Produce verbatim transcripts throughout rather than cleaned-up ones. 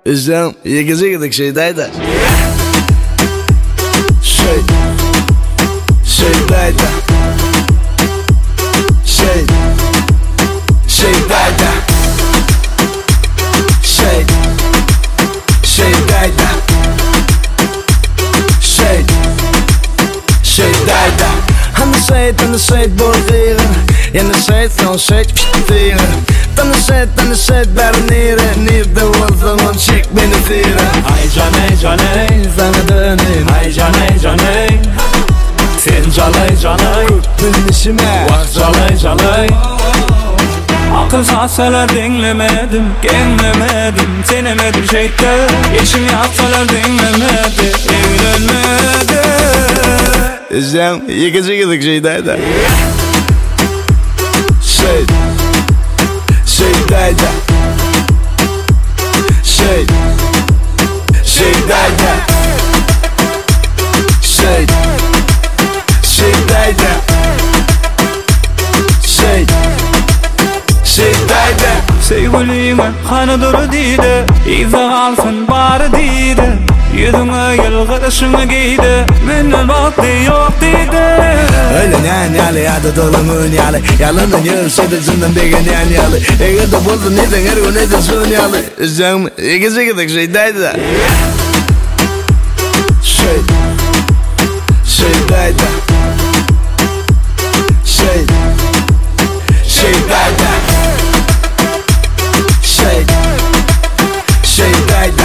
Üzüm yıkıcıklık şeydaydı. Şey Şeydaydı. Şey Şeydaydı. Şey Şeydaydı. Şey Şeydaydı. Han er sat, han er sat borgeren. Han er sat, han er sat pisteren. Han er sat, han er sat bare nere. Nede olsa man çek beni fire. Ay caney caney Sana döneyim. Ay caney caney Sen caney caney Benim işime Bak caney caney Akıl satsalar dinlemedim, genlemedim, senemedim şeyde. Yeşim yapsalar dinlemedi, evlenmedi. Üzüm yıkıcıklık şeydaydı. Şey Şeydaydı. Şey Şeydaydı. Şey Şeydaydı. Şey Şeydaydı. Sevgilime kanı duru diydi, izah alsın bari diydi. Yüzüne gel karışını giydi, benden vakti yok dedi. Öyle nyan yalı ya da dolumun yalı. Yalanın yarısı da zından begen yan yalı. Eğer de buldun neden her gün neden son yalı. Üzüm yıkıcıklık şeydaydı. Şey Şeydaydı. Şey Şeydaydı. Şey Şeydaydı.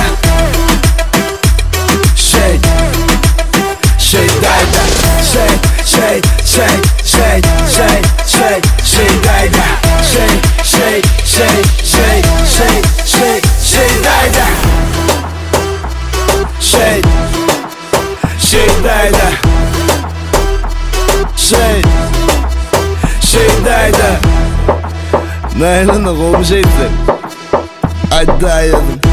Şey Şeydaydı. Şey Şey Şey Şey Şey Şey Şeydaydı. Şey Şey Şey Şey Şey Şey Şeydaydı. Şey Şeydaydı. Şey Şeydaydı. Naylonla kovmuş etsin. Hadi dayanın.